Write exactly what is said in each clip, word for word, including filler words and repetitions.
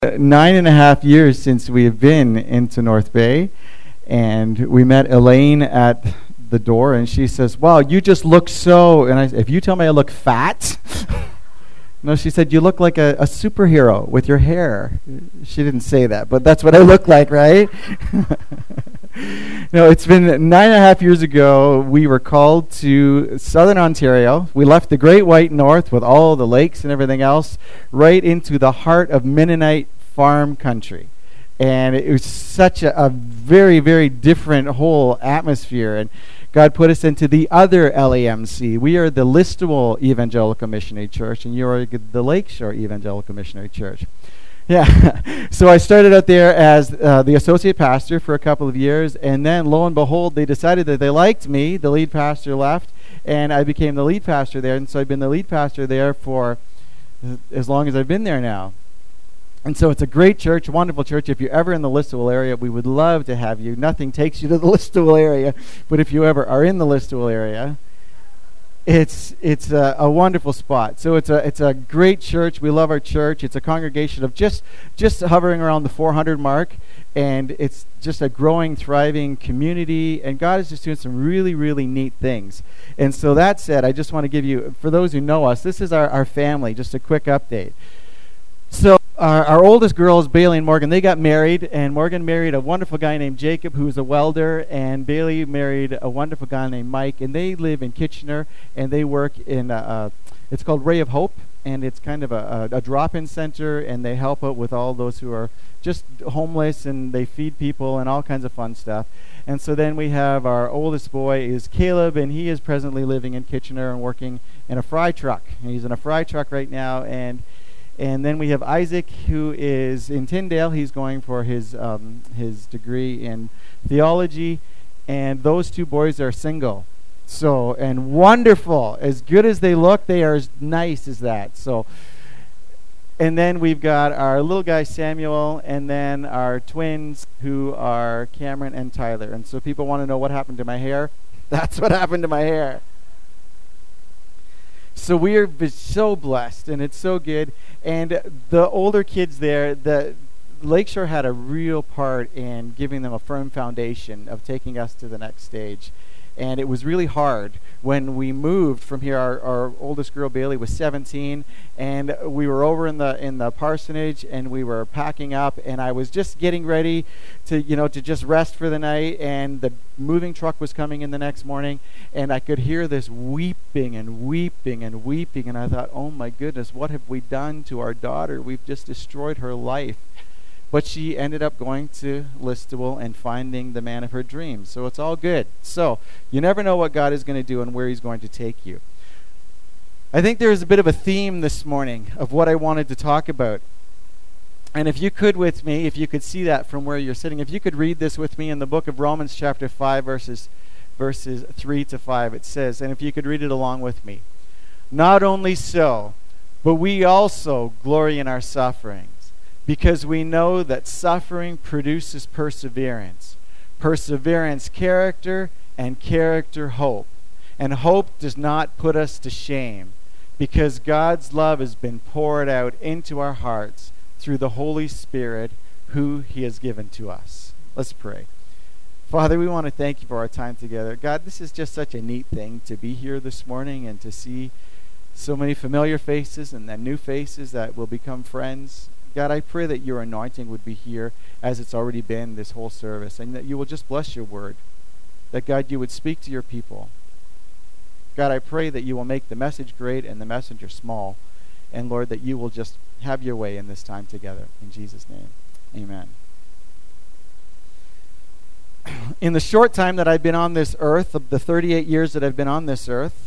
Nine and a half years since we have been into North Bay, and we met Elaine at the door, and she says, "Wow, you just look so," and I said, "If you tell me I look fat," no, she said, "You look like a, a superhero with your hair." She didn't say that, but that's what I look like, right? No, it's been nine and a half years ago. We were called to Southern Ontario. We left the Great White North with all the lakes and everything else, right into the heart of Mennonite farm country. And it was such a, a very, very different whole atmosphere. And God put us into the other L A M C. We are the Listowel Evangelical Missionary Church, and you are the Lakeshore Evangelical Missionary Church. Yeah, so I started out there as uh, the associate pastor for a couple of years, and then lo and behold, they decided that they liked me. The lead pastor left, and I became the lead pastor there, and so I've been the lead pastor there for as long as I've been there now. And so it's a great church, a wonderful church. If you're ever in the Listowel area, we would love to have you. Nothing takes you to the Listowel area, but if you ever are in the Listowel area, It's it's a, a wonderful spot. So it's a it's a great church. We love our church. It's a congregation of just just hovering around the four hundred mark, and it's just a growing, thriving community. And God is just doing some really, really neat things. And so that said, I just want to give you, for those who know us, this is our, our family. Just a quick update. So our, our oldest girls, Bailey and Morgan, they got married, and Morgan married a wonderful guy named Jacob, who's a welder, and Bailey married a wonderful guy named Mike, and they live in Kitchener, and they work in, uh, uh, it's called Ray of Hope, and it's kind of a, a, a drop-in center, and they help out with all those who are just homeless, and they feed people and all kinds of fun stuff. And so then we have our oldest boy is Caleb, and he is presently living in Kitchener and working in a fry truck. And he's in a fry truck right now, and And then we have Isaac, who is in Tyndale. He's going for his um, his degree in theology, and those two boys are single. So, and wonderful. As good as they look, they are as nice as that. So, and then we've got our little guy Samuel, and then our twins, who are Cameron and Tyler. And so people want to know what happened to my hair. That's what happened to my hair. So we are so blessed, and it's so good. And the older kids there, the Lakeshore had a real part in giving them a firm foundation of taking us to the next stage. And it was really hard when we moved from here. Our, our oldest girl, Bailey, was seventeen, and we were over in the in the parsonage, and we were packing up, and I was just getting ready to, you know, to just rest for the night, and the moving truck was coming in the next morning, and I could hear this weeping and weeping and weeping, and I thought, oh my goodness, what have we done to our daughter? We've just destroyed her life. But she ended up going to Listowel and finding the man of her dreams. So it's all good. So you never know what God is going to do and where he's going to take you. I think there's a bit of a theme this morning of what I wanted to talk about. And if you could with me, if you could see that from where you're sitting, if you could read this with me in the book of Romans chapter five, verses, verses three to five, it says, and if you could read it along with me. Not only so, but we also glory in our suffering, because we know that suffering produces perseverance. Perseverance, character, and character, hope. And hope does not put us to shame, because God's love has been poured out into our hearts through the Holy Spirit, who he has given to us. Let's pray. Father, we want to thank you for our time together. God, this is just such a neat thing to be here this morning and to see so many familiar faces and then new faces that will become friends. God, I pray that your anointing would be here as it's already been this whole service, and that you will just bless your word. That, God, you would speak to your people. God, I pray that you will make the message great and the messenger small. And, Lord, that you will just have your way in this time together. In Jesus' name, amen. In the short time that I've been on this earth, of the thirty-eight years that I've been on this earth...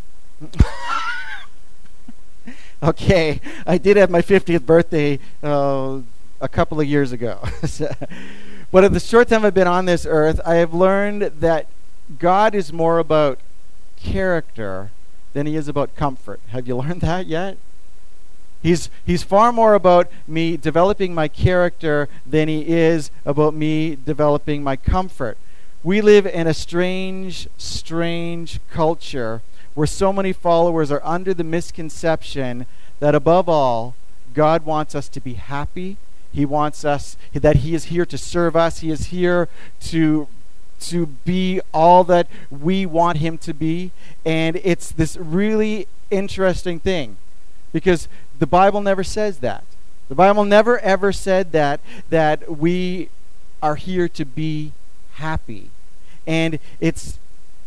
Okay, I did have my fiftieth birthday uh, a couple of years ago. But in the short time I've been on this earth, I have learned that God is more about character than he is about comfort. Have you learned that yet? He's he's far more about me developing my character than he is about me developing my comfort. We live in a strange, strange culture where so many followers are under the misconception that above all, God wants us to be happy He wants us, that he is here to serve us. He is here to to be all that we want him to be. And it's this really interesting thing, because the Bible never says that. The Bible never ever said that that we are here to be happy. And it's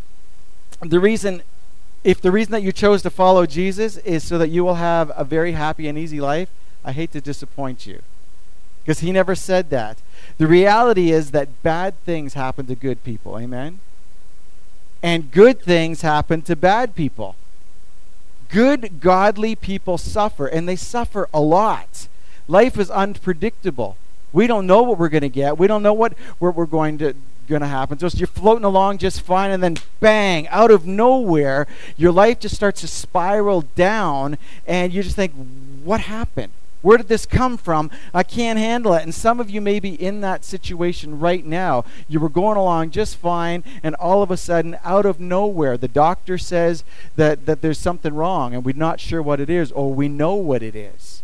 the reason, if the reason that you chose to follow Jesus is so that you will have a very happy and easy life, I hate to disappoint you, because he never said that. The reality is that bad things happen to good people, amen? And good things happen to bad people. Good, godly people suffer, and they suffer a lot. Life is unpredictable. We don't know what we're going to get. We don't know what, what we're going to going to happen to us. You're floating along just fine, and then bang, out of nowhere, your life just starts to spiral down, and you just think, what happened? Where did this come from? I can't handle it. And some of you may be in that situation right now. You were going along just fine, and all of a sudden, out of nowhere, the doctor says that, that there's something wrong, and we're not sure what it is, or we know what it is.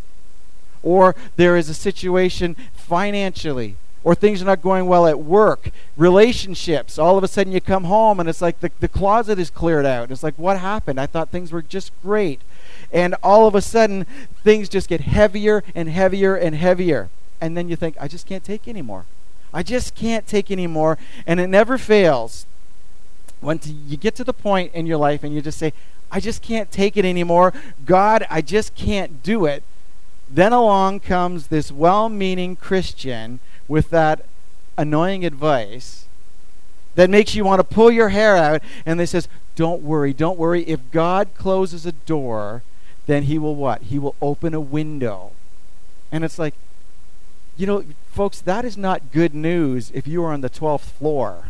Or there is a situation financially, or things are not going well at work, relationships. All of a sudden you come home and it's like the, the closet is cleared out. It's like, what happened? I thought things were just great. And all of a sudden things just get heavier and heavier and heavier. And then you think, I just can't take anymore. I just can't take anymore. And it never fails. When t- you get to the point in your life and you just say, I just can't take it anymore. God, I just can't do it. Then along comes this well-meaning Christian with that annoying advice that makes you want to pull your hair out, and they says, don't worry, don't worry. If God closes a door, then he will what? He will open a window. And it's like, you know, folks, that is not good news if you are on the twelfth floor.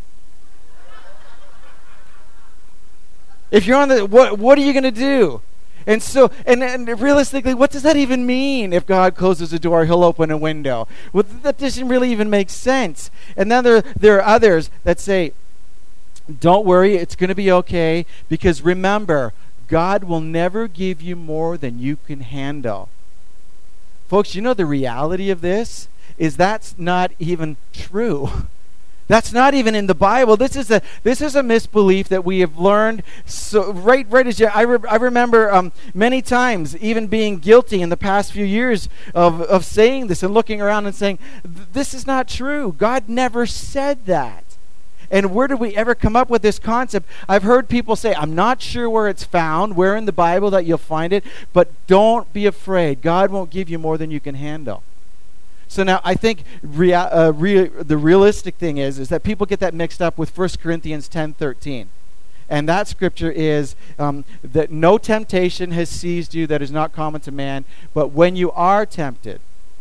If you're on the, what, what are you going to do? And so, and, and realistically, what does that even mean? If God closes a door, he'll open a window. Well, that doesn't really even make sense. And then there, there are others that say, don't worry, it's going to be okay, because remember, God will never give you more than you can handle. Folks, you know the reality of this is that's not even true. That's not even in the Bible. This is a this is a misbelief that we have learned. So right, right as you, I, re, I remember um, many times even being guilty in the past few years of of saying this and looking around and saying, "This is not true. God never said that." And where did we ever come up with this concept? I've heard people say, "I'm not sure where it's found, where in the Bible that you'll find it, but don't be afraid. God won't give you more than you can handle." So now I think rea- uh, re- the realistic thing is, is that people get that mixed up with First Corinthians ten thirteen. And that scripture is um, that no temptation has seized you that is not common to man, but when you are tempted,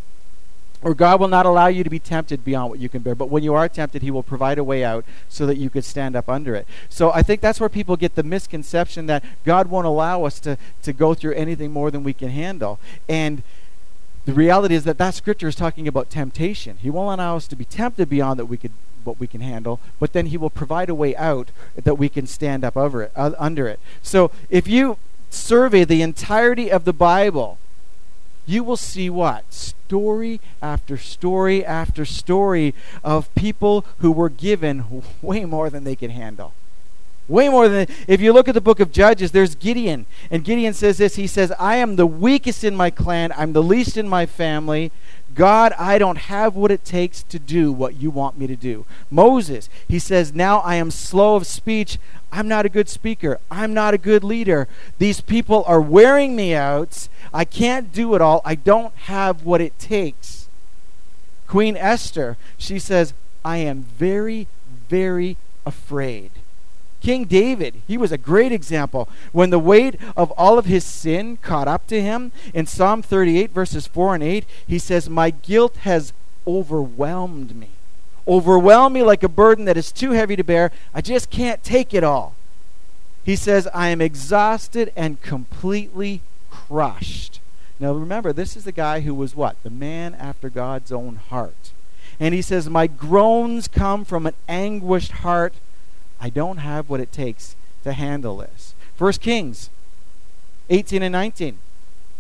or God will not allow you to be tempted beyond what you can bear, but when you are tempted, he will provide a way out so that you could stand up under it. So I think that's where people get the misconception that God won't allow us to, to go through anything more than we can handle. And the reality is that that scripture is talking about temptation. He won't allow us to be tempted beyond that we could, what we can handle, but then he will provide a way out that we can stand up over it, uh, under it. So if you survey the entirety of the Bible, you will see what? Story after story after story of people who were given way more than they could handle. Way more than, if you look at the book of Judges, there's Gideon. And Gideon says this, he says, I am the weakest in my clan, I'm the least in my family. God, I don't have what it takes to do what you want me to do. Moses, he says, now I am slow of speech, I'm not a good speaker, I'm not a good leader. These people are wearing me out, I can't do it all, I don't have what it takes. Queen Esther, she says, I am very, very afraid. King David, he was a great example. When the weight of all of his sin caught up to him, in Psalm thirty-eight, verses four and eight, he says, my guilt has overwhelmed me. Overwhelmed me like a burden that is too heavy to bear. I just can't take it all. He says, I am exhausted and completely crushed. Now remember, this is the guy who was what? The man after God's own heart. And he says, my groans come from an anguished heart. I don't have what it takes to handle this. First Kings eighteen and nineteen.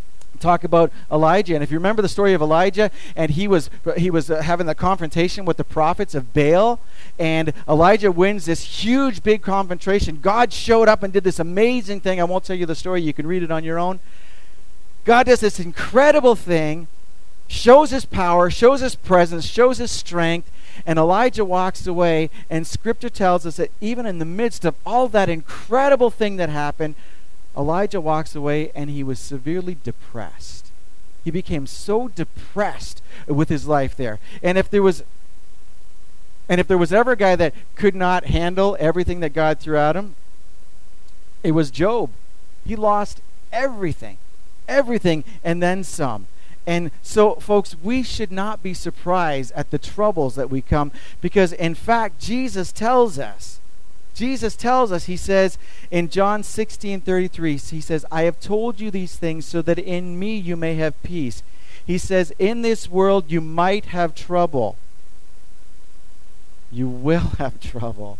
talk about Elijah. And if you remember the story of Elijah, and he was he was uh, having the confrontation with the prophets of Baal, and Elijah wins this huge big confrontation. God showed up and did this amazing thing. I won't tell you the story. You can read it on your own. God does this incredible thing, shows his power, shows his presence, shows his strength, and Elijah walks away. And Scripture tells us that even in the midst of all that incredible thing that happened, Elijah walks away and he was severely depressed. He became so depressed with his life there. And if there was and if there was ever a guy that could not handle everything that God threw at him, it was Job. He lost everything. Everything and then some. And so, folks, we should not be surprised at the troubles that we come, because in fact, Jesus tells us Jesus tells us, he says in John sixteen thirty-three, he says, I have told you these things so that in me you may have peace. He says, in this world you might have trouble. You will have trouble.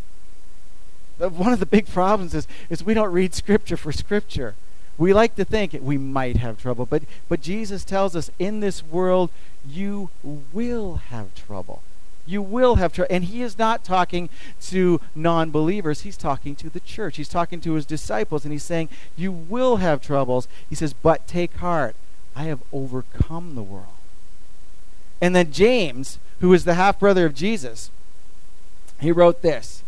One of the big problems is, is we don't read Scripture for Scripture. We like to think we might have trouble, but, but Jesus tells us in this world you will have trouble. You will have trouble. And he is not talking to non-believers. He's talking to the church. He's talking to his disciples, and he's saying, you will have troubles. He says, but take heart. I have overcome the world. And then James, who is the half-brother of Jesus, he wrote this.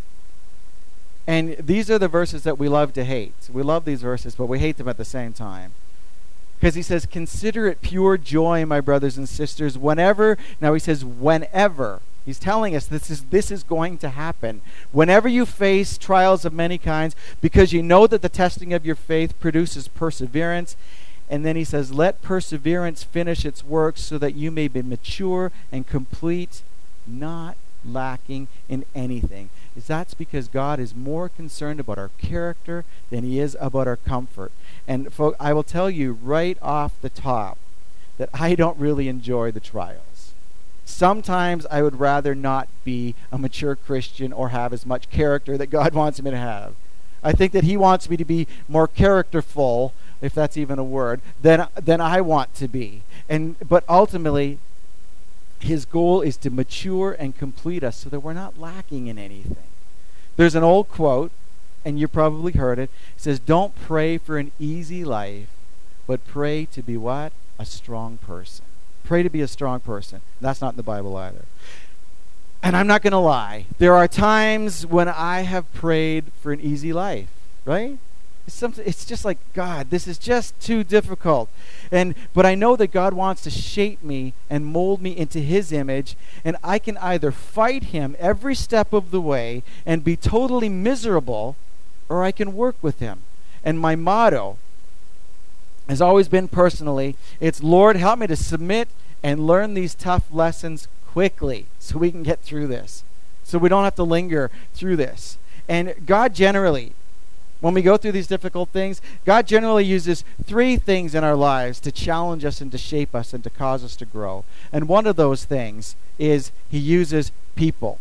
And these are the verses that we love to hate. We love these verses, but we hate them at the same time. Because he says, consider it pure joy, my brothers and sisters, whenever, now he says, whenever, he's telling us this is this is going to happen. Whenever you face trials of many kinds, because you know that the testing of your faith produces perseverance. And then he says, let perseverance finish its work so that you may be mature and complete, not lacking in anything. Is that's because God is more concerned about our character than he is about our comfort. And folks, I will tell you right off the top that I don't really enjoy the trials. Sometimes I would rather not be a mature Christian or have as much character that God wants me to have. I think that he wants me to be more characterful, if that's even a word, than than I want to be. And but ultimately, his goal is to mature and complete us so that we're not lacking in anything. There's an old quote, and you probably heard it. It says, don't pray for an easy life, but pray to be what? A strong person. Pray to be a strong person. That's not in the Bible either. And I'm not going to lie. There are times when I have prayed for an easy life, right? It's something. It's just like, God, this is just too difficult. And but I know that God wants to shape me and mold me into his image, and I can either fight him every step of the way and be totally miserable, or I can work with him. And my motto has always been personally, it's, Lord, help me to submit and learn these tough lessons quickly so we can get through this, so we don't have to linger through this. And God generally, when we go through these difficult things, God generally uses three things in our lives to challenge us and to shape us and to cause us to grow. And one of those things is he uses people.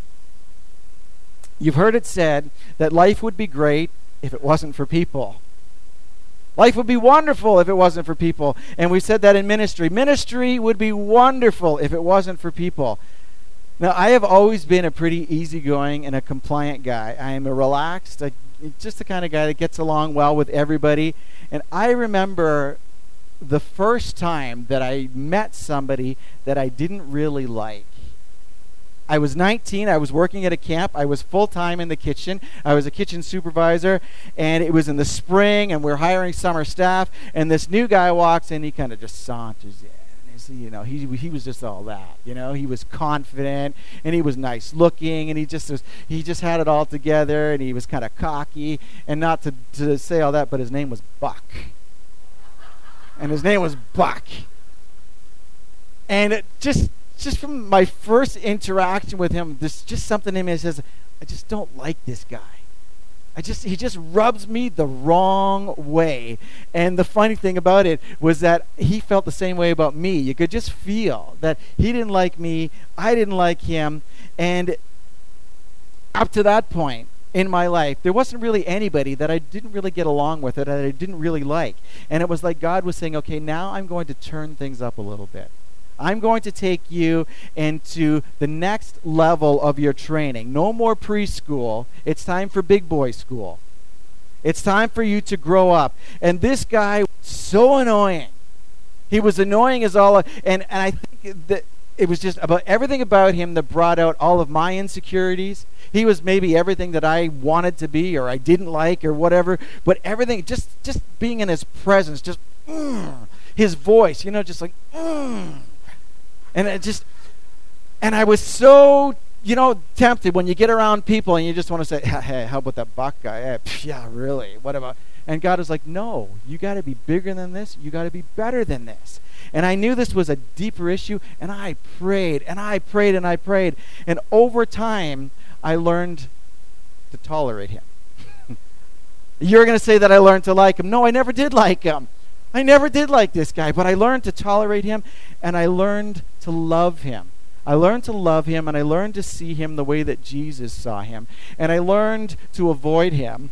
You've heard it said that life would be great if it wasn't for people. Life would be wonderful if it wasn't for people. And we said that in ministry. Ministry would be wonderful if it wasn't for people. Now, I have always been a pretty easygoing and a compliant guy. I am a relaxed, a, just the kind of guy that gets along well with everybody. And I remember the first time that I met somebody that I didn't really like. I was nineteen. I was working at a camp. I was full-time in the kitchen. I was a kitchen supervisor, and it was in the spring, and we we're hiring summer staff, and this new guy walks in. He kind of just saunters in. You know, he he was just all that. You know, he was confident, and he was nice looking, and he just was, he just had it all together, and he was kind of cocky. And not to, to say all that, but his name was Buck, and his name was Buck. And it just just from my first interaction with him, there's just something in me that says, I just don't like this guy. I just he just rubs me the wrong way. And the funny thing about it was that he felt the same way about me. You could just feel that he didn't like me, I didn't like him. And up to that point, in my life, there wasn't really anybody that I didn't really get along with, that I didn't really like. And it was like God was saying, okay, now I'm going to turn things up a little bit. I'm going to take you into the next level of your training. No more preschool. It's time for big boy school. It's time for you to grow up. And this guy, so annoying. He was annoying as all, and, and I think that it was just about everything about him that brought out all of my insecurities. He was maybe everything that I wanted to be or I didn't like or whatever, but everything, just just being in his presence, just mm, his voice, you know, just like mm. And it just, and I was so, you know, tempted when you get around people and you just want to say, hey, how about that Buck guy? Hey, pff, yeah, really, what about? And God was like, no, you got to be bigger than this. You got to be better than this. And I knew this was a deeper issue, and I prayed, and I prayed, and I prayed. And over time, I learned to tolerate him. You're going to say that I learned to like him. No, I never did like him. I never did like this guy, but I learned to tolerate him, and I learned to love him. I learned to love him, and I learned to see him the way that Jesus saw him. And I learned to avoid him.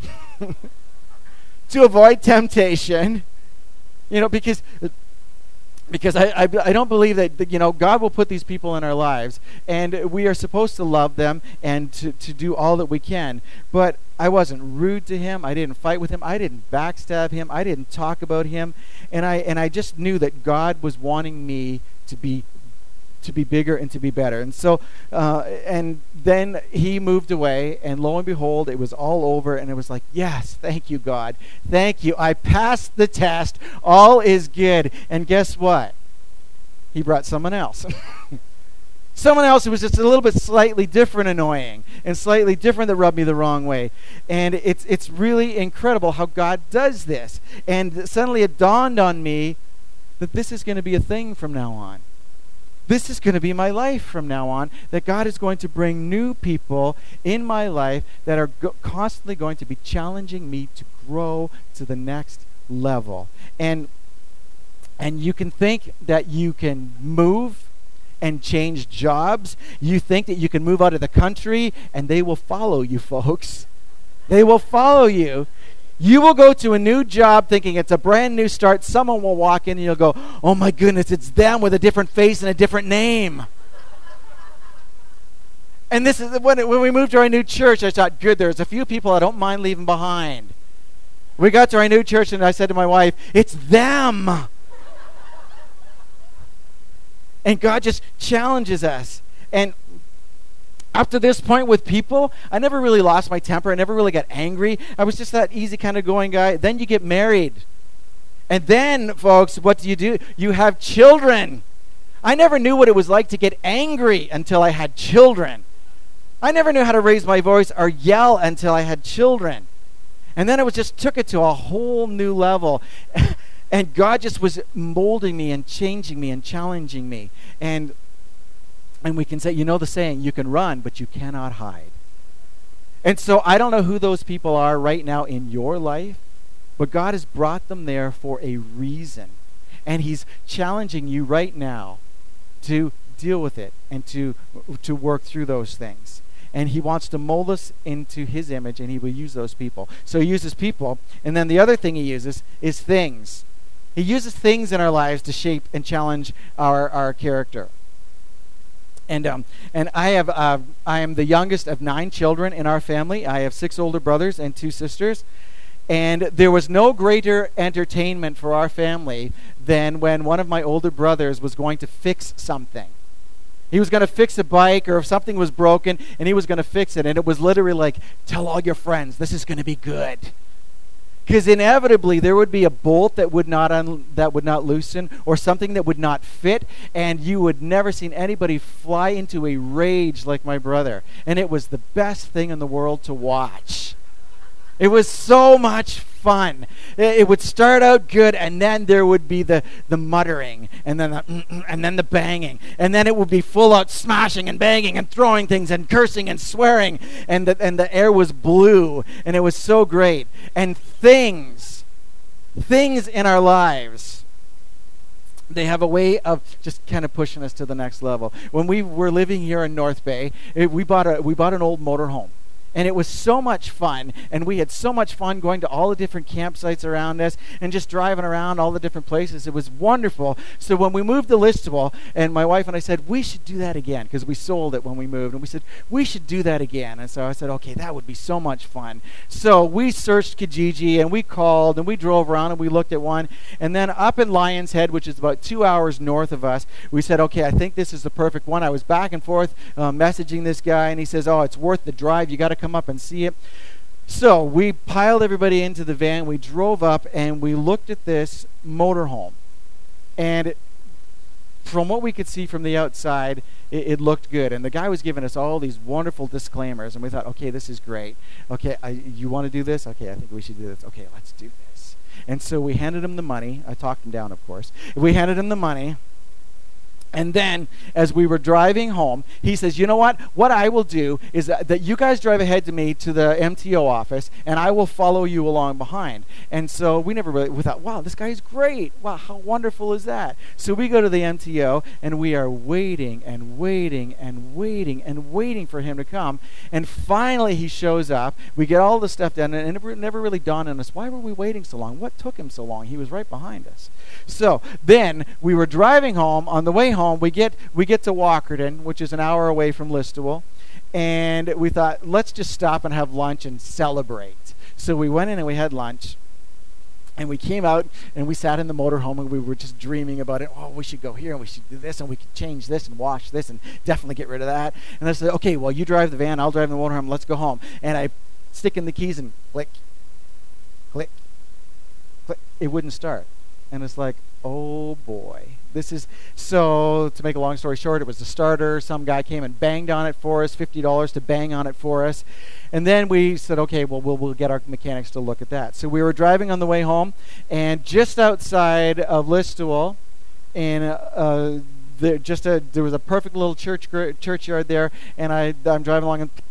To avoid temptation, you know, because because I, I, I don't believe that, you know, God will put these people in our lives, and we are supposed to love them and to, to do all that we can. But I wasn't rude to him. I didn't fight with him. I didn't backstab him. I didn't talk about him. And I and I just knew that God was wanting me to be to be bigger and to be better. And so, uh, and then he moved away, and lo and behold, it was all over, and it was like, yes, thank you, God. Thank you. I passed the test. All is good. And guess what? He brought someone else. Someone else who was just a little bit slightly different annoying and slightly different that rubbed me the wrong way. And it's it's really incredible how God does this. And suddenly it dawned on me that this is going to be a thing from now on. This is going to be my life from now on, that God is going to bring new people in my life that are go- constantly going to be challenging me to grow to the next level. And and you can think that you can move and change jobs. You think that you can move out of the country, and they will follow you, folks. They will follow you. You will go to a new job thinking it's a brand new start. Someone will walk in and you'll go, oh my goodness, it's them with a different face and a different name. And this is when, it, when we moved to our new church, I thought, good, there's a few people I don't mind leaving behind. We got to our new church and I said to my wife, it's them. And God just challenges us. And up to this point with people, I never really lost my temper. I never really got angry. I was just that easy kind of going guy. Then you get married. And then, folks, what do you do? You have children. I never knew what it was like to get angry until I had children. I never knew how to raise my voice or yell until I had children. And then it was just took it to a whole new level. And God just was molding me and changing me and challenging me. And And we can say, you know the saying, you can run, but you cannot hide. And so I don't know who those people are right now in your life, but God has brought them there for a reason. And he's challenging you right now to deal with it and to to work through those things. And he wants to mold us into his image, and he will use those people. So he uses people. And then the other thing he uses is things. He uses things in our lives to shape and challenge our, our character. And um, and I have uh, I am the youngest of nine children in our family. I have six older brothers and two sisters. And there was no greater entertainment for our family than when one of my older brothers was going to fix something. He was going to fix a bike, or if something was broken, and he was going to fix it. And it was literally like, tell all your friends, this is going to be good. Because inevitably there would be a bolt that would not un- that would not loosen, or something that would not fit, and you would never seen anybody fly into a rage like my brother. And it was the best thing in the world to watch. It was so much fun. It, it would start out good, and then there would be the, the muttering, and then the mm-mm, and then the banging, and then it would be full out smashing and banging and throwing things and cursing and swearing, and the, and the air was blue, and it was so great. And things, things in our lives, they have a way of just kind of pushing us to the next level. When we were living here in North Bay, it, we bought a we bought an old motorhome. And it was so much fun, and we had so much fun going to all the different campsites around us and just driving around all the different places. It was wonderful. So when we moved to Listowel, and my wife and I said, we should do that again, because we sold it when we moved, and we said, we should do that again. And so I said, okay, that would be so much fun. So we searched Kijiji, and we called, and we drove around, and we looked at one. And then up in Lion's Head, which is about two hours north of us, we said, okay, I think this is the perfect one. I was back and forth uh, messaging this guy, and he says, oh, it's worth the drive. You got to come up and see it. So we piled everybody into the van. We drove up and we looked at this motorhome, and it, from what we could see from the outside, it, it looked good. And the guy was giving us all these wonderful disclaimers, and we thought, okay, this is great. Okay, I, you want to do this? Okay, I think we should do this. Okay, let's do this. And so we handed him the money. I talked him down, of course. We handed him the money. And then, as we were driving home, he says, you know what? What I will do is that, that you guys drive ahead to me to the M T O office, and I will follow you along behind. And so we never really, we thought, wow, this guy is great. Wow, how wonderful is that? So we go to the M T O, and we are waiting and waiting and waiting and waiting for him to come. And finally, he shows up. We get all the stuff done, and it never, never really dawned on us, why were we waiting so long? What took him so long? He was right behind us. So then we were driving home. On the way home, Home, we get we get to Walkerton, which is an hour away from Listowel, and we thought, let's just stop and have lunch and celebrate. So we went in and we had lunch, and we came out and we sat in the motorhome, and we were just dreaming about it. Oh, we should go here and we should do this, and we could change this and wash this and definitely get rid of that. And I said, okay, well, you drive the van, I'll drive the motorhome. Let's go home. And I stick in the keys and click, click, click. It wouldn't start, and it's like, oh boy. This is, so to make a long story short, it was the starter. Some guy came and banged on it for us, fifty dollars to bang on it for us. And then we said, okay, well, we'll, we'll get our mechanics to look at that. So we were driving on the way home, and just outside of Listowel, and uh, there, just a, there was a perfect little church churchyard there, and I, I'm driving along, and,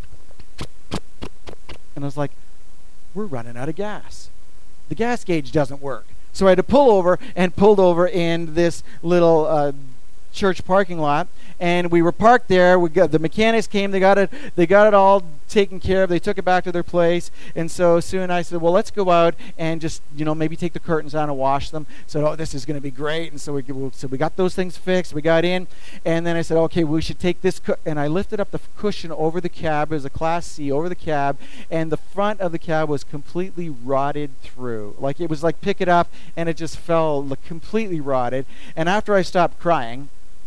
and I was like, we're running out of gas. The gas gauge doesn't work. So I had to pull over, and pulled over in this little uh, church parking lot, and we were parked there. We got the mechanics came. They got it. They got it all taken care of. They took it back to their place, and so soon I said, "Well, let's go out and just, you know, maybe take the curtains down and wash them." So, oh, this is going to be great. And so we so we got those things fixed. We got in, and then I said, "Okay, we should take this." Cu-. And I lifted up the f- cushion over the cab. It was a Class C over the cab, and the front of the cab was completely rotted through. Like it was like pick it up, and it just fell like, completely rotted. And after I stopped crying,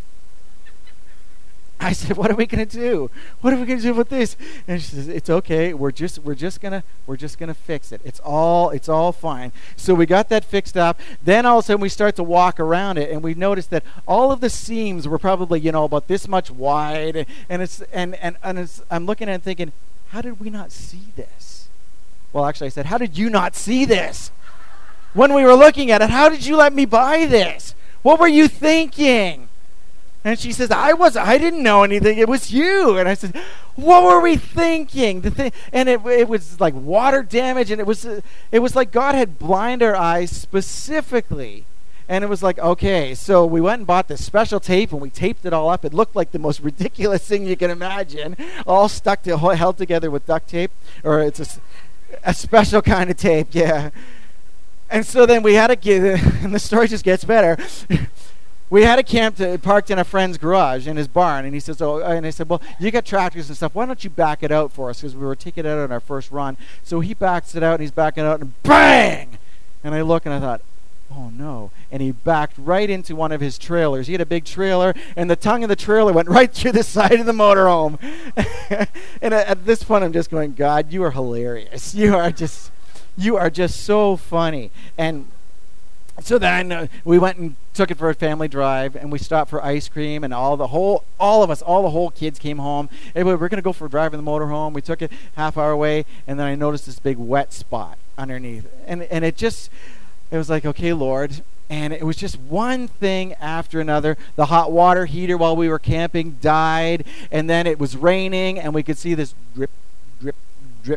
I said, "What are we gonna do? What are we gonna do with this?" And she says, "It's okay. We're just we're just gonna we're just gonna fix it. It's all it's all fine." So we got that fixed up. Then all of a sudden we start to walk around it, and we noticed that all of the seams were probably, you know, about this much wide. And it's and and, and it's, I'm looking at it and thinking, how did we not see this? Well, actually, I said, "How did you not see this? When we were looking at it, how did you let me buy this? What were you thinking?" And she says, I was, I didn't know anything. It was you. And I said, what were we thinking? The thing, and it, it was like water damage, and it was, uh, it was like God had blinded our eyes specifically. And it was like, okay, so we went and bought this special tape, and we taped it all up. It looked like the most ridiculous thing you can imagine, all stuck to, held together with duct tape, or it's a, a special kind of tape, yeah. And so then we had to get, and the story just gets better. We had a camp to, parked in a friend's garage in his barn, and he says, "Oh," and I said, "Well, you got tractors and stuff. Why don't you back it out for us?" Because we were taking it out on our first run. So he backs it out, and he's backing it out, and bang! And I look, and I thought, "Oh no!" And he backed right into one of his trailers. He had a big trailer, and the tongue of the trailer went right through the side of the motorhome. And at, at this point, I'm just going, "God, you are hilarious. You are just, you are just so funny." And so then uh, we went and took it for a family drive, and we stopped for ice cream, and all the whole, all of us, all the whole kids came home. Hey, we're going to go for a drive in the motorhome. We took it half hour away, and then I noticed this big wet spot underneath, and and it just, it was like, okay, Lord, and it was just one thing after another. The hot water heater while we were camping died, and then it was raining, and we could see this drip, drip, drip,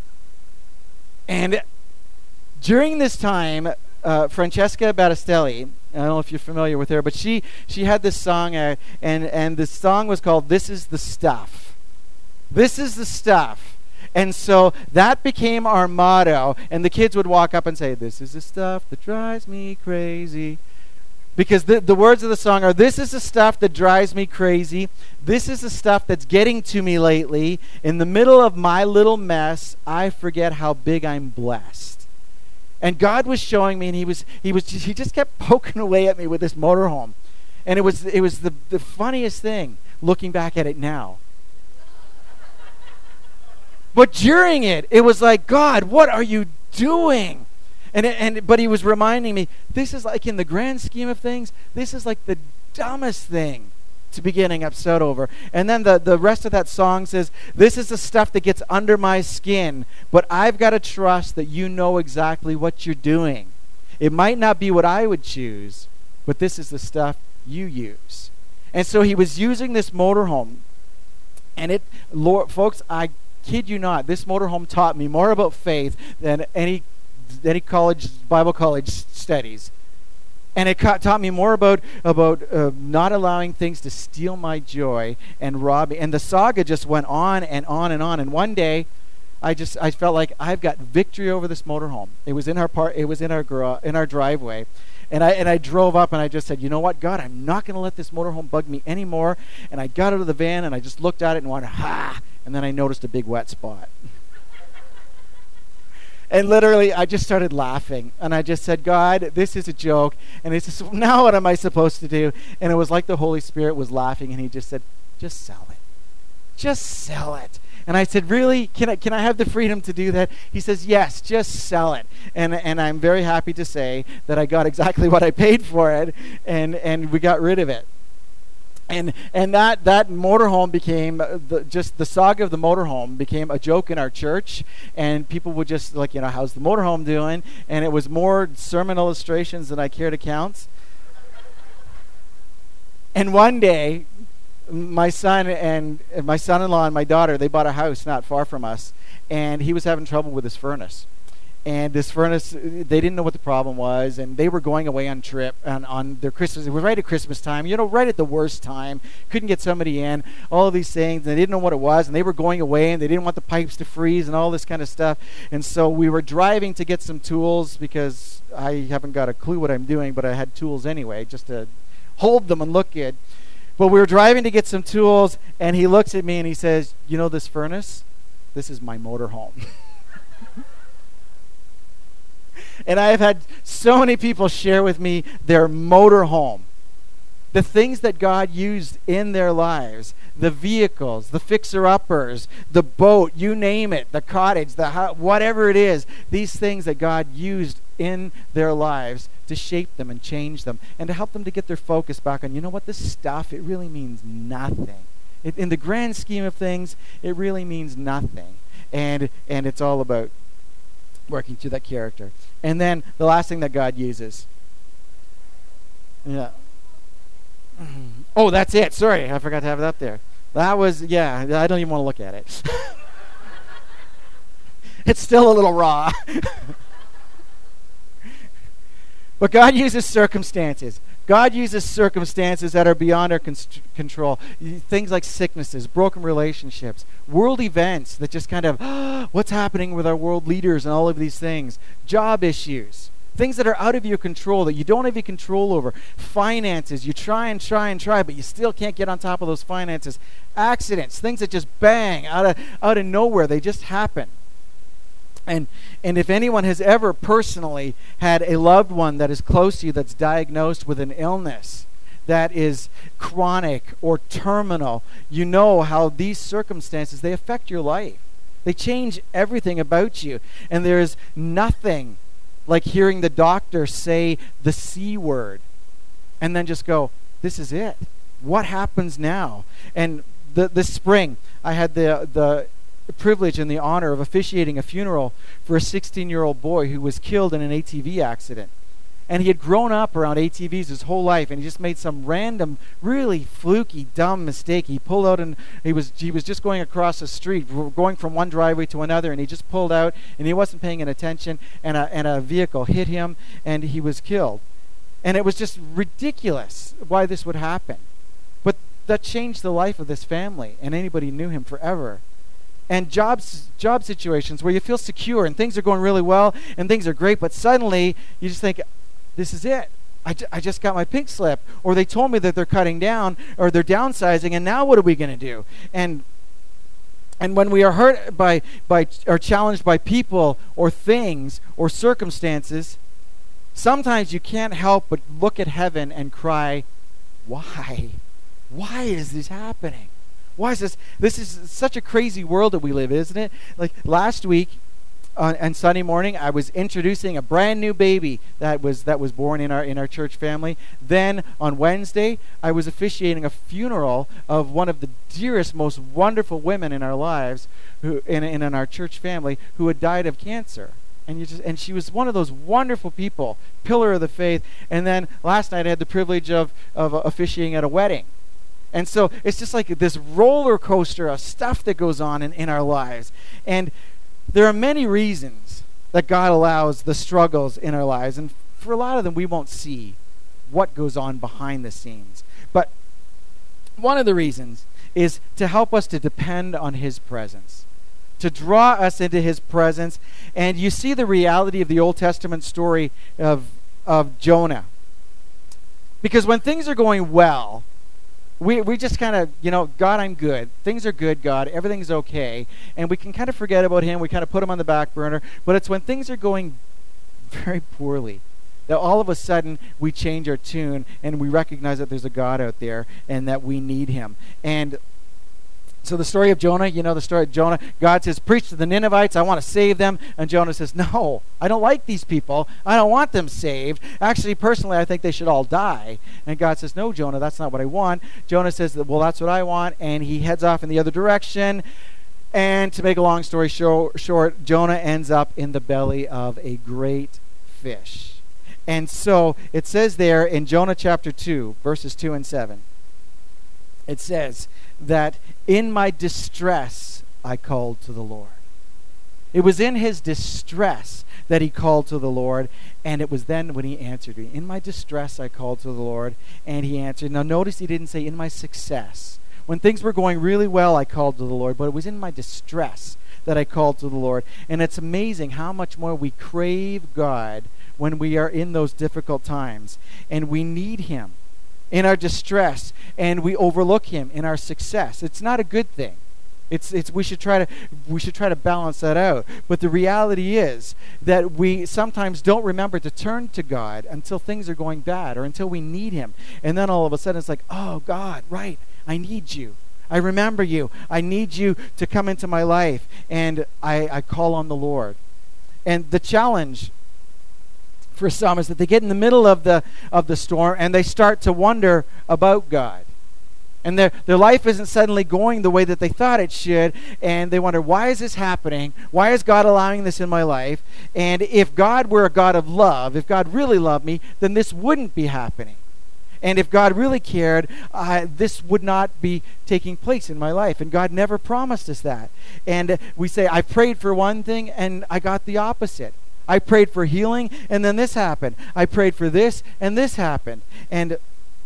and during this time, Uh, Francesca Battistelli, I don't know if you're familiar with her, but she she had this song, uh, and and the song was called "This Is the Stuff." This is the stuff, And so that became our motto. And the kids would walk up and say, this is the stuff that drives me crazy. Because the, the words of the song are, this is the stuff that drives me crazy. This is the stuff that's getting to me lately. In the middle of my little mess, I forget how big I'm blessed. And God was showing me, and he was he was he just kept poking away at me with this motorhome. And it was it was the, the funniest thing, looking back at it now. But during it, it was like, God, what are you doing? And, and but he was reminding me, this is like, in the grand scheme of things, this is like the dumbest thing to be getting upset over. And then the, the rest of that song says, this is the stuff that gets under my skin, but I've got to trust that you know exactly what you're doing. It might not be what I would choose, but this is the stuff you use. And so he was using this motorhome. And it, Lord, folks, I kid you not, this motorhome taught me more about faith than any any college Bible college studies, and it ca- taught me more about about uh, not allowing things to steal my joy and rob me. And the saga just went on and on and on. And one day, I just I felt like I've got victory over this motorhome. It was in our part. It was in our gar- in our driveway, and I and I drove up and I just said, you know what, God, I'm not going to let this motorhome bug me anymore. And I got out of the van and I just looked at it and went, ha! And then I noticed a big wet spot. And literally, I just started laughing. And I just said, God, this is a joke. And he says, now what am I supposed to do? And it was like the Holy Spirit was laughing. And he just said, just sell it. Just sell it. And I said, really? Can I can I have the freedom to do that? He says, yes, just sell it. And and I'm very happy to say that I got exactly what I paid for it. And, and we got rid of it. And and that, that motorhome became, the, just the saga of the motorhome became a joke in our church. And people would just, like, you know, how's the motorhome doing? And it was more sermon illustrations than I care to count. And one day, my son and my son-in-law and my daughter, they bought a house not far from us. And he was having trouble with his furnace. And this furnace, they didn't know what the problem was, and they were going away on trip on, on their Christmas. It was right at Christmas time, you know, right at the worst time. Couldn't get somebody in, all of these things. And they didn't know what it was, and they were going away, and they didn't want the pipes to freeze and all this kind of stuff. And so we were driving to get some tools because I haven't got a clue what I'm doing, but I had tools anyway, just to hold them and look good. But we were driving to get some tools, and he looks at me and he says, you know this furnace? This is my motorhome. And I have had so many people share with me their motorhome, the things that God used in their lives, the vehicles, the fixer-uppers, the boat, you name it, the cottage, the house, whatever it is, these things that God used in their lives to shape them and change them and to help them to get their focus back on, you know what, this stuff, it really means nothing. It, in the grand scheme of things, it really means nothing. And and it's all about working through that character. And then the last thing that God uses. Yeah. Oh, that's it. Sorry, I forgot to have it up there. That was, yeah, I don't even want to look at it. It's still a little raw. But God uses circumstances. God uses circumstances that are beyond our const- control. Things like sicknesses, broken relationships, world events that just kind of, oh, what's happening with our world leaders and all of these things, job issues, things that are out of your control that you don't have any control over, finances, you try and try and try, but you still can't get on top of those finances, accidents, things that just bang, out of, out of nowhere, they just happen. And and if anyone has ever personally had a loved one that is close to you that's diagnosed with an illness that is chronic or terminal, you know how these circumstances, they affect your life. They change everything about you. And there is nothing like hearing the doctor say the C word and then just go, this is it. What happens now? And the, this spring, I had the the the privilege and the honor of officiating a funeral for a sixteen-year-old boy who was killed in an A T V accident. And he had grown up around A T Vs his whole life, and he just made some random, really fluky, dumb mistake. He pulled out, and he was he was just going across the street, going from one driveway to another, and he just pulled out, and he wasn't paying any attention, and a, and a vehicle hit him, and he was killed. And it was just ridiculous why this would happen. But that changed the life of this family, and anybody who knew him forever. and jobs, job situations where you feel secure and things are going really well and things are great, but suddenly you just think, this is it. I, ju- I just got my pink slip. Or they told me that they're cutting down or they're downsizing, and now what are we going to do? And and when we are hurt by, by or challenged by people or things or circumstances, sometimes you can't help but look at heaven and cry, why? Why is this happening? Why is this? This is such a crazy world that we live in, isn't it? Like last week on, on Sunday morning, I was introducing a brand new baby that was that was born in our in our church family. Then on Wednesday, I was officiating a funeral of one of the dearest, most wonderful women in our lives, who in in, in our church family, who had died of cancer. And you just and she was one of those wonderful people, pillar of the faith. And then last night, I had the privilege of of officiating at a wedding. And so it's just like this roller coaster of stuff that goes on in, in our lives. And there are many reasons that God allows the struggles in our lives. And for a lot of them, we won't see what goes on behind the scenes. But one of the reasons is to help us to depend on His presence, to draw us into His presence. And you see the reality of the Old Testament story of, of Jonah. Because when things are going well, We we just kind of, you know, God, I'm good. Things are good, God. Everything's okay. And we can kind of forget about Him. We kind of put Him on the back burner. But it's when things are going very poorly that all of a sudden we change our tune and we recognize that there's a God out there and that we need Him. And so the story of Jonah, you know the story of Jonah. God says, preach to the Ninevites. I want to save them. And Jonah says, no, I don't like these people. I don't want them saved. Actually, personally, I think they should all die. And God says, no, Jonah, that's not what I want. Jonah says, well, that's what I want. And he heads off in the other direction. And to make a long story short, short Jonah ends up in the belly of a great fish. And so it says there in Jonah chapter two, verses two and seven, it says that in my distress I called to the Lord. It was in his distress that he called to the Lord, and it was then when he answered me. In my distress I called to the Lord, and he answered. Now notice he didn't say in my success. When things were going really well, I called to the Lord, but it was in my distress that I called to the Lord. And it's amazing how much more we crave God when we are in those difficult times, and we need Him in our distress, and we overlook Him in our success. It's not a good thing. It's it's we should try to we should try to balance that out. But the reality is that we sometimes don't remember to turn to God until things are going bad or until we need Him. And then all of a sudden it's like, oh God, right, I need you. I remember you. I need you to come into my life. And I, I call on the Lord. And the challenge for some is that they get in the middle of the of the storm and they start to wonder about God. And their their life isn't suddenly going the way that they thought it should, and they wonder, why is this happening? Why is God allowing this in my life? And if God were a God of love, if God really loved me, then this wouldn't be happening. And if God really cared, uh, this would not be taking place in my life. And God never promised us that. And we say, I prayed for one thing and I got the opposite. I prayed for healing, and then this happened. I prayed for this, and this happened. And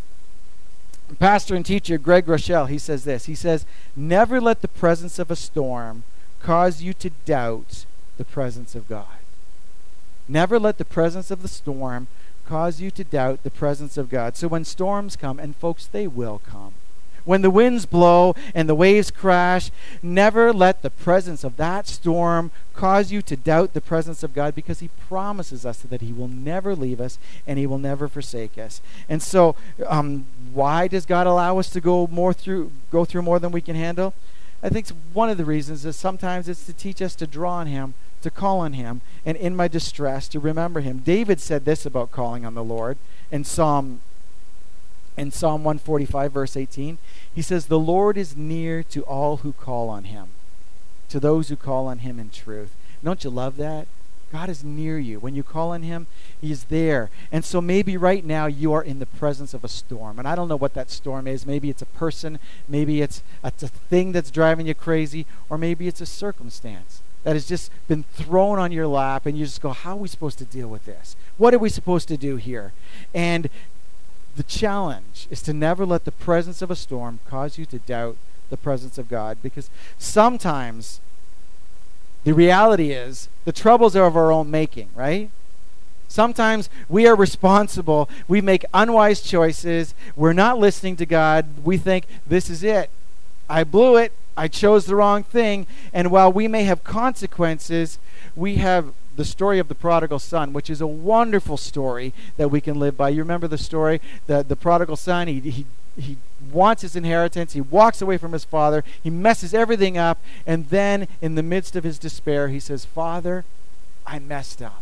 pastor and teacher Greg Rochelle, he says this. He says, never let the presence of a storm cause you to doubt the presence of God. Never let the presence of the storm cause you to doubt the presence of God. So when storms come, and folks, they will come, when the winds blow and the waves crash, never let the presence of that storm cause you to doubt the presence of God, because He promises us that He will never leave us and He will never forsake us. And so, um, why does God allow us to go more through, go through more than we can handle? I think one of the reasons is sometimes it's to teach us to draw on Him, to call on Him, and in my distress to remember Him. David said this about calling on the Lord in Psalm in Psalm one forty-five, verse eighteen. He says, the Lord is near to all who call on Him, to those who call on Him in truth. Don't you love that? God is near you. When you call on Him, He is there. And so maybe right now you are in the presence of a storm. And I don't know what that storm is. Maybe it's a person. Maybe it's a, it's a thing that's driving you crazy. Or maybe it's a circumstance that has just been thrown on your lap. And you just go, how are we supposed to deal with this? What are we supposed to do here? And the challenge is to never let the presence of a storm cause you to doubt the presence of God. Because sometimes The reality is, the troubles are of our own making, right? Sometimes we are responsible. We make unwise choices. We're not listening to God. We think, this is it. I blew it. I chose the wrong thing. And while we may have consequences, we have the story of the prodigal son, which is a wonderful story that we can live by. You remember the story? The, the prodigal son, he, he, he wants his inheritance. He walks away from his father. He messes everything up. And then in the midst of his despair, he says, Father, I messed up.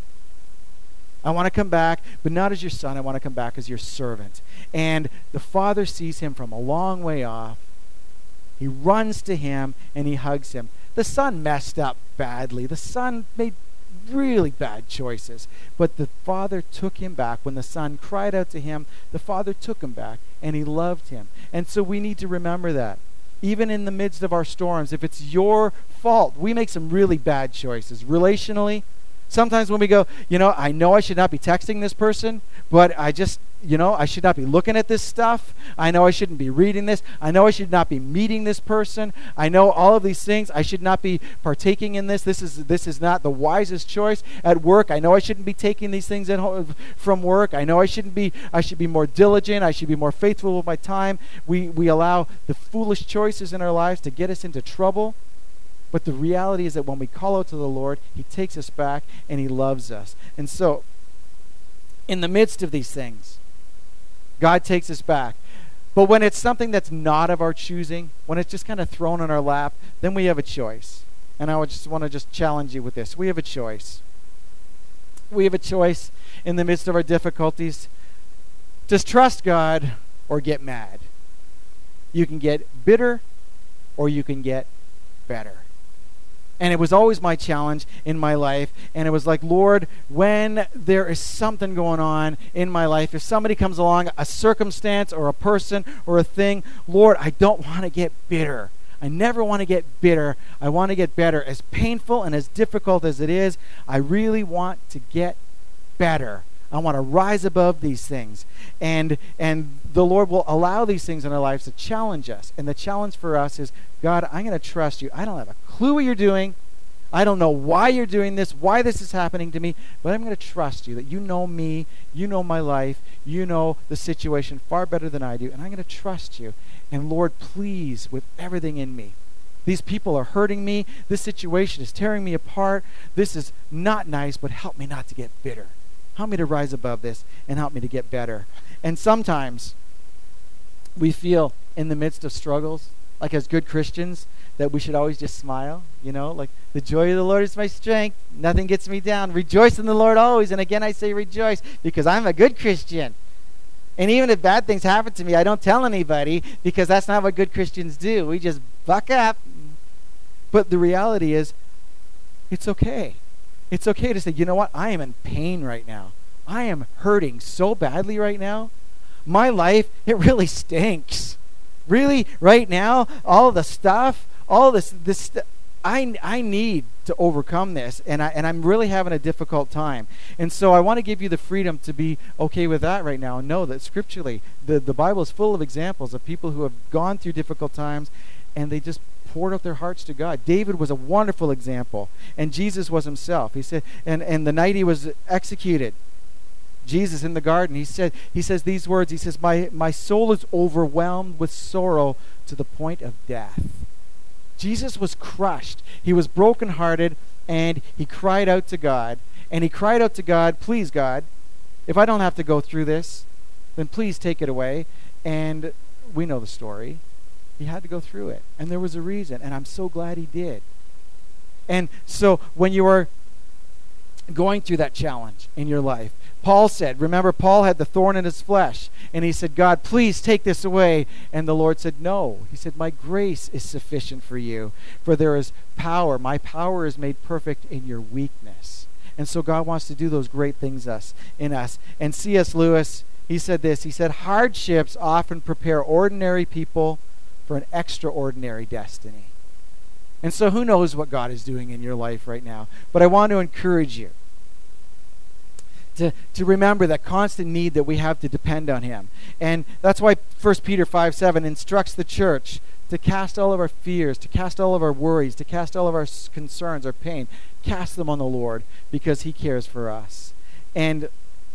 I want to come back, but not as your son. I want to come back as your servant. And the father sees him from a long way off. He runs to him and he hugs him. The son messed up badly. The son made really bad choices. But the father took him back. When the son cried out to him, the father took him back and he loved him. And so we need to remember that. Even in the midst of our storms, if it's your fault, we make some really bad choices. Relationally, sometimes when we go, you know, I know I should not be texting this person, but I just, you know, I should not be looking at this stuff. I know I shouldn't be reading this. I know I should not be meeting this person. I know all of these things. I should not be partaking in this. This is this is not the wisest choice. At work, I know I shouldn't be taking these things at home, from work. I know I shouldn't be. I should be more diligent. I should be more faithful with my time. We we allow the foolish choices in our lives to get us into trouble. But the reality is that when we call out to the Lord, He takes us back and He loves us. And so, in the midst of these things, God takes us back. But when it's something that's not of our choosing, when it's just kind of thrown in our lap, then we have a choice. And I would just want to just challenge you with this. We have a choice. We have a choice in the midst of our difficulties. Just trust God or get mad. You can get bitter or you can get better. And it was always my challenge in my life. And it was like, Lord, when there is something going on in my life, if somebody comes along, a circumstance or a person or a thing, Lord, I don't want to get bitter. I never want to get bitter. I want to get better. As painful and as difficult as it is, I really want to get better. I want to rise above these things. And and the Lord will allow these things in our lives to challenge us. And the challenge for us is, God, I'm going to trust you. I don't have a clue what you're doing. I don't know why you're doing this, why this is happening to me, but I'm going to trust you that you know me, you know my life, you know the situation far better than I do, and I'm going to trust you. And Lord, please, with everything in me, these people are hurting me. This situation is tearing me apart. This is not nice, but help me not to get bitter. Help me to rise above this and help me to get better. And sometimes we feel in the midst of struggles, like as good Christians, that we should always just smile, you know, like the joy of the Lord is my strength. Nothing gets me down. Rejoice in the Lord always. And again, I say rejoice because I'm a good Christian. And even if bad things happen to me, I don't tell anybody because that's not what good Christians do. We just buck up. But the reality is, it's okay. It's okay to say, you know what? I am in pain right now. I am hurting so badly right now. My life, it really stinks. Really, right now, all the stuff, all this, this, st- I, I need to overcome this, and I and I'm really having a difficult time. And so I want to give you the freedom to be okay with that right now, and know that scripturally, the the Bible is full of examples of people who have gone through difficult times, and they just poured out their hearts to God. David was a wonderful example, and Jesus was himself. He said, and and the night he was executed, Jesus in the garden, he said, he says these words, he says, my, my soul is overwhelmed with sorrow to the point of death. Jesus was crushed. He was brokenhearted, and he cried out to God. And he cried out to God, please, God, if I don't have to go through this, then please take it away. And we know the story. He had to go through it. And there was a reason, and I'm so glad he did. And so when you are going through that challenge in your life, Paul said, remember, Paul had the thorn in his flesh, and he said, God, please take this away. And the Lord said, no. He said, my grace is sufficient for you, for there is power. My power is made perfect in your weakness. And so God wants to do those great things us in us. And C S Lewis, he said this, he said, hardships often prepare ordinary people for an extraordinary destiny. And so who knows what God is doing in your life right now. But I want to encourage you To, to remember that constant need that we have to depend on him. And that's why First Peter five seven instructs the church to cast all of our fears, to cast all of our worries, to cast all of our s- concerns, our pain, cast them on the Lord because he cares for us. And,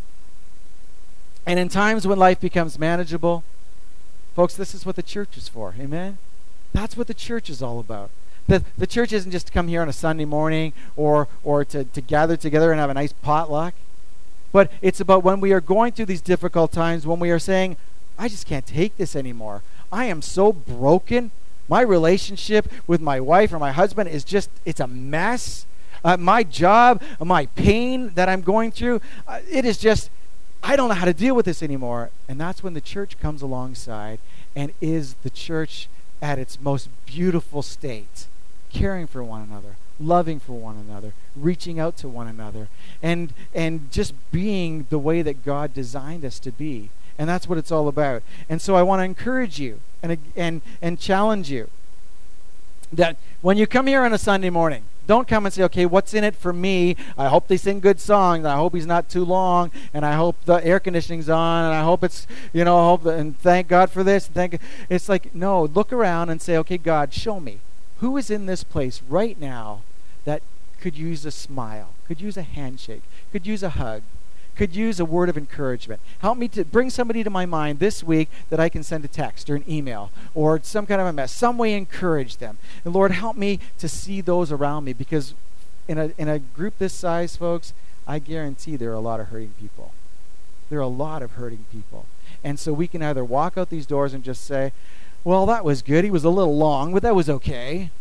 and in times when life becomes manageable, folks, this is what the church is for. Amen? That's what the church is all about. The, the church isn't just to come here on a Sunday morning or, or to, to gather together and have a nice potluck. But it's about when we are going through these difficult times, when we are saying, I just can't take this anymore. I am so broken. My relationship with my wife or my husband is just, it's a mess. Uh, my job, my pain that I'm going through, uh, it is just, I don't know how to deal with this anymore. And that's when the church comes alongside and is the church at its most beautiful state, caring for one another, loving for one another, reaching out to one another, and and just being the way that God designed us to be. And that's what it's all about. And so I want to encourage you and and and challenge you that when you come here on a Sunday morning, don't come and say, okay, what's in it for me? I hope they sing good songs. I hope he's not too long. And I hope the air conditioning's on. And I hope it's, you know, I hope the, and thank God for this. And thank. It's like, no, look around and say, okay, God, show me. Who is in this place right now that could use a smile, could use a handshake, could use a hug, could use a word of encouragement? Help me to bring somebody to my mind this week that I can send a text or an email or some kind of a mess, some way encourage them. And Lord, help me to see those around me, because in a in a group this size, folks, I guarantee there are a lot of hurting people. There are a lot of hurting people. And so we can either walk out these doors and just say, well, that was good. He was a little long, but that was okay.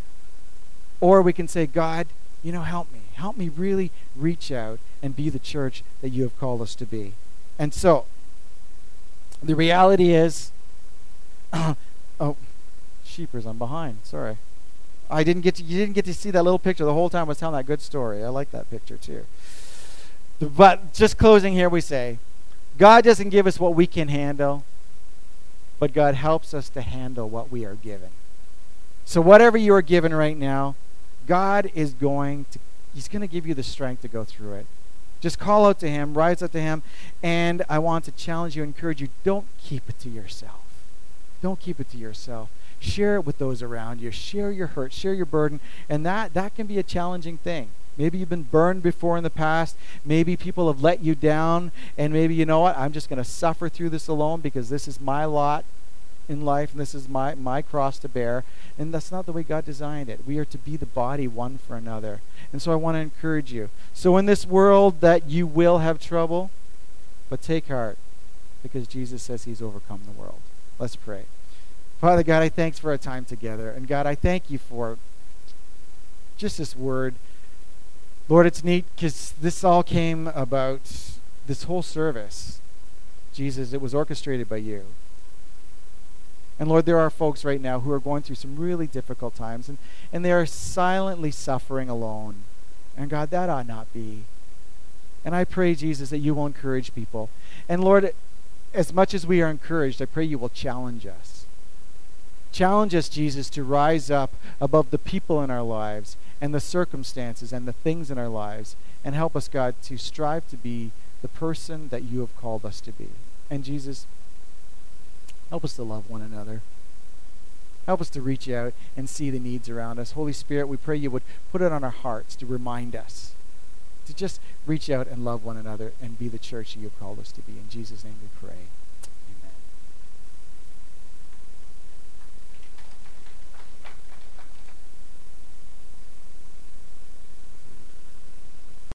Or we can say, God, you know, help me. Help me really reach out and be the church that you have called us to be. And so, the reality is, oh, sheepers, I'm behind. Sorry. I didn't get to, you didn't get to see that little picture the whole time I was telling that good story. I like that picture too. But just closing here, we say, God doesn't give us what we can handle, but God helps us to handle what we are given. So whatever you are given right now, God is going to, he's going to give you the strength to go through it. Just call out to him, rise up to him, and I want to challenge you, encourage you, don't keep it to yourself. Don't keep it to yourself. Share it with those around you. Share your hurt, share your burden, and that, that can be a challenging thing. Maybe you've been burned before in the past. Maybe people have let you down, and maybe, you know what, I'm just going to suffer through this alone because this is my lot in life, and this is my, my cross to bear. And that's not the way God designed it. We are to be the body one for another. And so I want to encourage you. So in this world that you will have trouble, but take heart, because Jesus says he's overcome the world. Let's pray. Father God, I thanks for our time together. And God, I thank you for just this word. Lord, it's neat because this all came about, this whole service. Jesus, it was orchestrated by you. And Lord, there are folks right now who are going through some really difficult times, and, and they are silently suffering alone. And God, that ought not be. And I pray, Jesus, that you will encourage people. And Lord, as much as we are encouraged, I pray you will challenge us. Challenge us, Jesus, to rise up above the people in our lives and the circumstances and the things in our lives, and help us, God, to strive to be the person that you have called us to be. And Jesus, help us to love one another. Help us to reach out and see the needs around us. Holy Spirit, we pray you would put it on our hearts to remind us to just reach out and love one another and be the church that you've called us to be. In Jesus' name we pray.